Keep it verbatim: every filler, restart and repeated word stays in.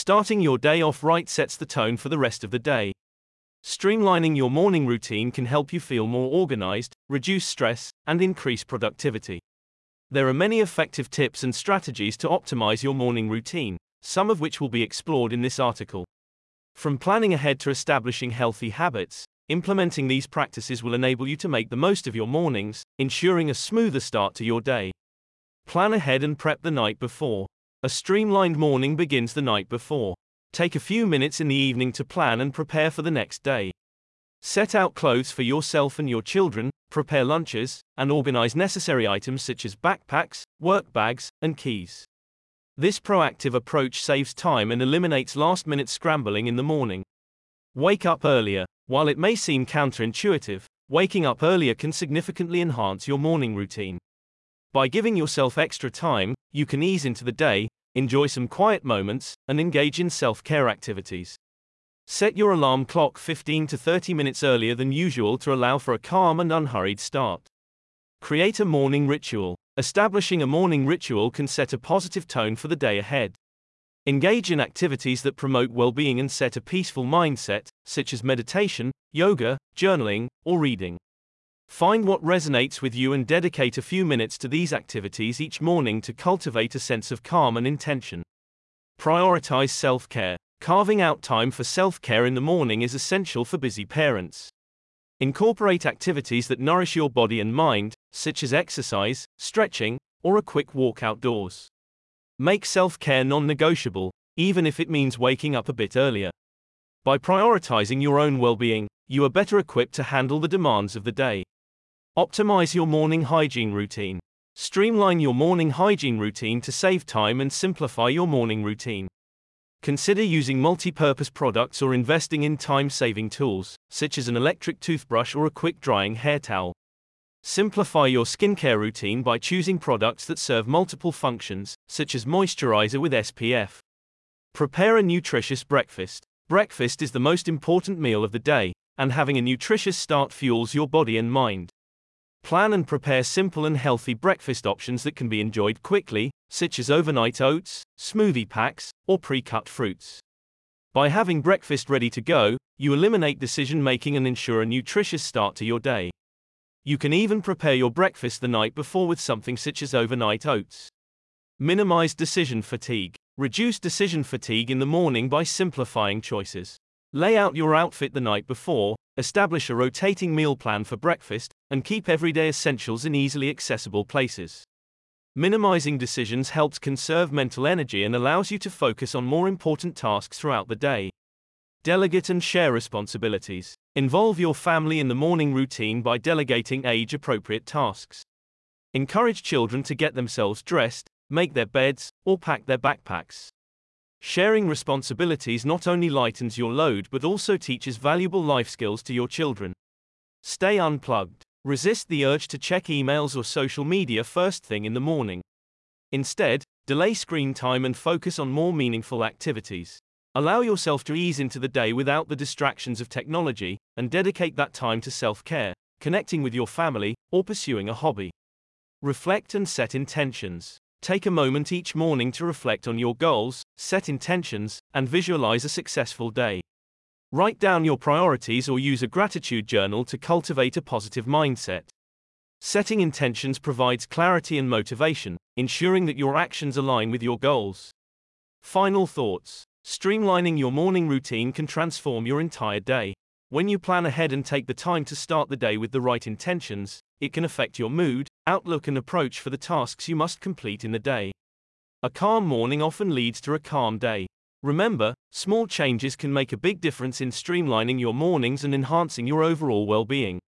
Starting your day off right sets the tone for the rest of the day. Streamlining your morning routine can help you feel more organized, reduce stress, and increase productivity. There are many effective tips and strategies to optimize your morning routine, some of which will be explored in this article. From planning ahead to establishing healthy habits, implementing these practices will enable you to make the most of your mornings, ensuring a smoother start to your day. Plan ahead and prep the night before. A streamlined morning begins the night before. Take a few minutes in the evening to plan and prepare for the next day. Set out clothes for yourself and your children, prepare lunches, and organize necessary items such as backpacks, work bags, and keys. This proactive approach saves time and eliminates last-minute scrambling in the morning. Wake up earlier. While it may seem counterintuitive, waking up earlier can significantly enhance your morning routine. By giving yourself extra time, you can ease into the day, enjoy some quiet moments, and engage in self-care activities. Set your alarm clock fifteen to thirty minutes earlier than usual to allow for a calm and unhurried start. Create a morning ritual. Establishing a morning ritual can set a positive tone for the day ahead. Engage in activities that promote well-being and set a peaceful mindset, such as meditation, yoga, journaling, or reading. Find what resonates with you and dedicate a few minutes to these activities each morning to cultivate a sense of calm and intention. Prioritize self-care. Carving out time for self-care in the morning is essential for busy parents. Incorporate activities that nourish your body and mind, such as exercise, stretching, or a quick walk outdoors. Make self-care non-negotiable, even if it means waking up a bit earlier. By prioritizing your own well-being, you are better equipped to handle the demands of the day. Optimize your morning hygiene routine. Streamline your morning hygiene routine to save time and simplify your morning routine. Consider using multi-purpose products or investing in time-saving tools, such as an electric toothbrush or a quick-drying hair towel. Simplify your skincare routine by choosing products that serve multiple functions, such as moisturizer with S P F. Prepare a nutritious breakfast. Breakfast is the most important meal of the day, and having a nutritious start fuels your body and mind. Plan and prepare simple and healthy breakfast options that can be enjoyed quickly, such as overnight oats, smoothie packs, or pre-cut fruits. By having breakfast ready to go, you eliminate decision-making and ensure a nutritious start to your day. You can even prepare your breakfast the night before with something such as overnight oats. Minimize decision fatigue. Reduce decision fatigue in the morning by simplifying choices. Lay out your outfit the night before, establish a rotating meal plan for breakfast, and keep everyday essentials in easily accessible places. Minimizing decisions helps conserve mental energy and allows you to focus on more important tasks throughout the day. Delegate and share responsibilities. Involve your family in the morning routine by delegating age-appropriate tasks. Encourage children to get themselves dressed, make their beds, or pack their backpacks. Sharing responsibilities not only lightens your load but also teaches valuable life skills to your children. Stay unplugged. Resist the urge to check emails or social media first thing in the morning. Instead, delay screen time and focus on more meaningful activities. Allow yourself to ease into the day without the distractions of technology, and dedicate that time to self-care, connecting with your family, or pursuing a hobby. Reflect and set intentions. Take a moment each morning to reflect on your goals, set intentions, and visualize a successful day. Write down your priorities or use a gratitude journal to cultivate a positive mindset. Setting intentions provides clarity and motivation, ensuring that your actions align with your goals. Final thoughts. Streamlining your morning routine can transform your entire day. When you plan ahead and take the time to start the day with the right intentions, it can affect your mood, outlook, and approach for the tasks you must complete in the day. A calm morning often leads to a calm day. Remember, small changes can make a big difference in streamlining your mornings and enhancing your overall well-being.